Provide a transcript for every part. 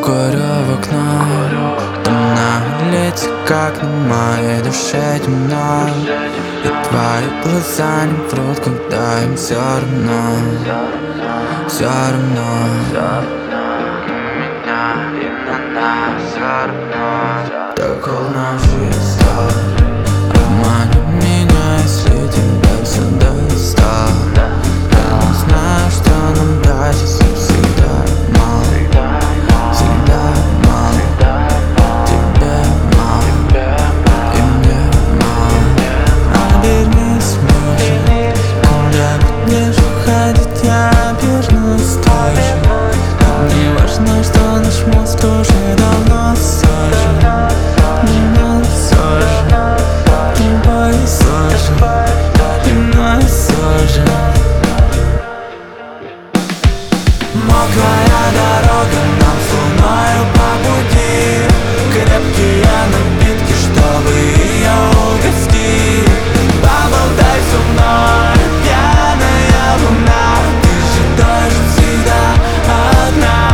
курю в окно, там на улице, как на моей душе темно. И твои глаза не врут, когда им все равно. Все равно на меня и на нас все равно. Так холодно жизнь стала. Обмани меня, если тебя все достало. Я не знаю, что нам дать, если всегда мало. Всегда мало. Тебе мало, и мне мало. Обернись, мужа, когда будешь уходить, я обернусь тоже. Не важно, что наш мозг уже давно сожжен. Давно сожжен, тобой сожжен, и мной сожжен. Мокрая дорога нам с луною по пути. Крепкие напитки, чтобы ее угостить. Поболтай со мной, пьяная луна. Ты же тоже всегда одна.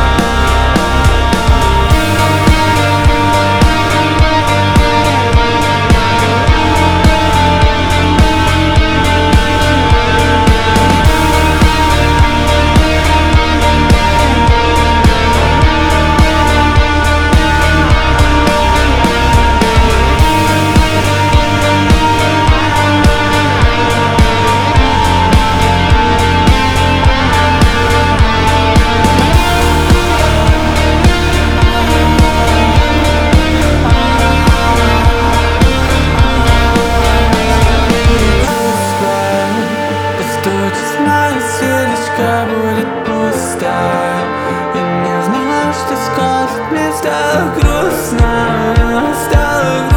Постучись, моя сердечко будет пусто. Я не знаю, что сказать, мне стало грустно. Стало грустно.